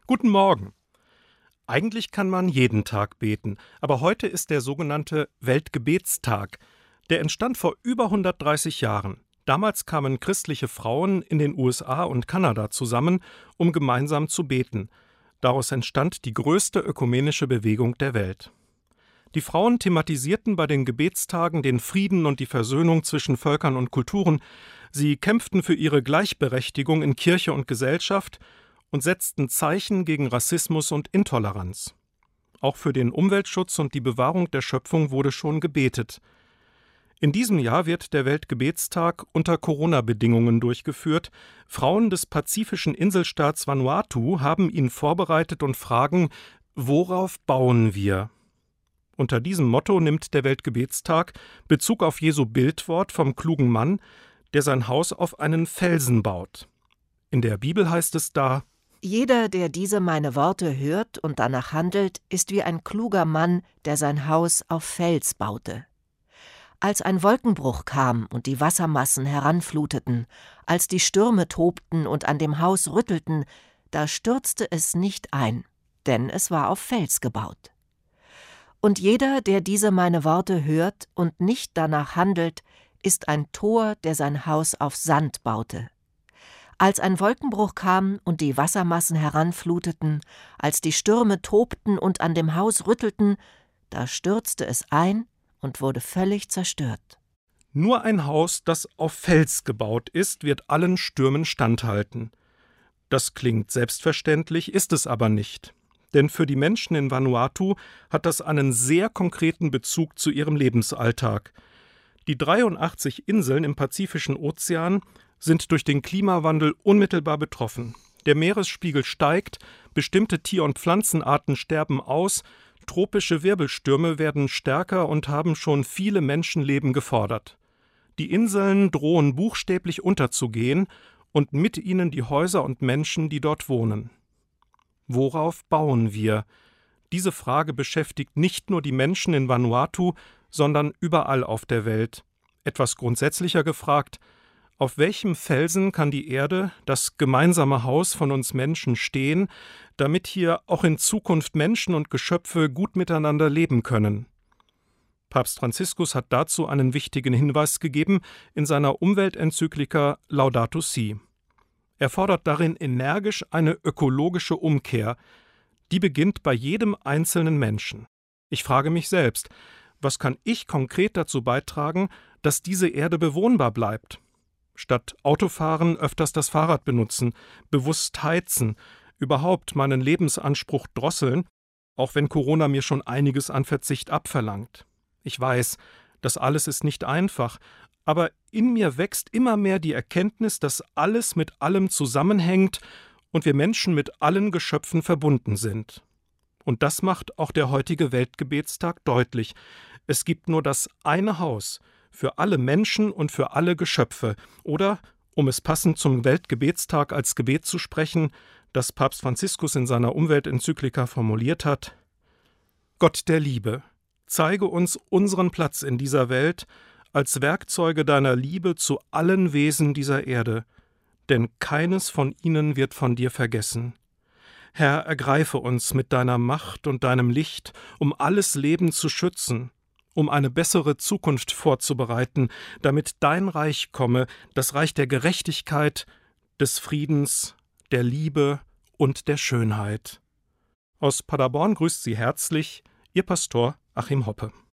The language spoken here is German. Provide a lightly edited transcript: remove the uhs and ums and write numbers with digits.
Guten Morgen. Eigentlich kann man jeden Tag beten, aber heute ist der sogenannte Weltgebetstag. Der entstand vor über 130 Jahren. Damals kamen christliche Frauen in den USA und Kanada zusammen, um gemeinsam zu beten. Daraus entstand die größte ökumenische Bewegung der Welt. Die Frauen thematisierten bei den Gebetstagen den Frieden und die Versöhnung zwischen Völkern und Kulturen. Sie kämpften für ihre Gleichberechtigung in Kirche und Gesellschaft und setzten Zeichen gegen Rassismus und Intoleranz. Auch für den Umweltschutz und die Bewahrung der Schöpfung wurde schon gebetet. In diesem Jahr wird der Weltgebetstag unter Corona-Bedingungen durchgeführt. Frauen des pazifischen Inselstaats Vanuatu haben ihn vorbereitet und fragen: Worauf bauen wir? Unter diesem Motto nimmt der Weltgebetstag Bezug auf Jesu Bildwort vom klugen Mann, der sein Haus auf einen Felsen baut. In der Bibel heißt es da: Jeder, der diese meine Worte hört und danach handelt, ist wie ein kluger Mann, der sein Haus auf Fels baute. Als ein Wolkenbruch kam und die Wassermassen heranfluteten, als die Stürme tobten und an dem Haus rüttelten, da stürzte es nicht ein, denn es war auf Fels gebaut. Und jeder, der diese meine Worte hört und nicht danach handelt, ist ein Tor, der sein Haus auf Sand baute. Als ein Wolkenbruch kam und die Wassermassen heranfluteten, als die Stürme tobten und an dem Haus rüttelten, da stürzte es ein und wurde völlig zerstört. Nur ein Haus, das auf Fels gebaut ist, wird allen Stürmen standhalten. Das klingt selbstverständlich, ist es aber nicht. Denn für die Menschen in Vanuatu hat das einen sehr konkreten Bezug zu ihrem Lebensalltag. Die 83 Inseln im Pazifischen Ozean sind durch den Klimawandel unmittelbar betroffen. Der Meeresspiegel steigt, bestimmte Tier- und Pflanzenarten sterben aus, tropische Wirbelstürme werden stärker und haben schon viele Menschenleben gefordert. Die Inseln drohen buchstäblich unterzugehen und mit ihnen die Häuser und Menschen, die dort wohnen. Worauf bauen wir? Diese Frage beschäftigt nicht nur die Menschen in Vanuatu, sondern überall auf der Welt. Etwas grundsätzlicher gefragt: Auf welchem Felsen kann die Erde, das gemeinsame Haus von uns Menschen, stehen, damit hier auch in Zukunft Menschen und Geschöpfe gut miteinander leben können? Papst Franziskus hat dazu einen wichtigen Hinweis gegeben in seiner Umweltenzyklika Laudato Si'. Er fordert darin energisch eine ökologische Umkehr. Die beginnt bei jedem einzelnen Menschen. Ich frage mich selbst: Was kann ich konkret dazu beitragen, dass diese Erde bewohnbar bleibt? Statt Autofahren öfters das Fahrrad benutzen, bewusst heizen, überhaupt meinen Lebensanspruch drosseln, auch wenn Corona mir schon einiges an Verzicht abverlangt. Ich weiß, das alles ist nicht einfach, aber in mir wächst immer mehr die Erkenntnis, dass alles mit allem zusammenhängt und wir Menschen mit allen Geschöpfen verbunden sind. Und das macht auch der heutige Weltgebetstag deutlich. Es gibt nur das eine Haus für alle Menschen und für alle Geschöpfe. Oder, um es passend zum Weltgebetstag als Gebet zu sprechen, das Papst Franziskus in seiner Umweltenzyklika formuliert hat: Gott der Liebe, zeige uns unseren Platz in dieser Welt als Werkzeuge deiner Liebe zu allen Wesen dieser Erde, denn keines von ihnen wird von dir vergessen. Herr, ergreife uns mit deiner Macht und deinem Licht, um alles Leben zu schützen, um eine bessere Zukunft vorzubereiten, damit dein Reich komme, das Reich der Gerechtigkeit, des Friedens, der Liebe und der Schönheit. Aus Paderborn grüßt Sie herzlich Ihr Pastor Achim Hoppe.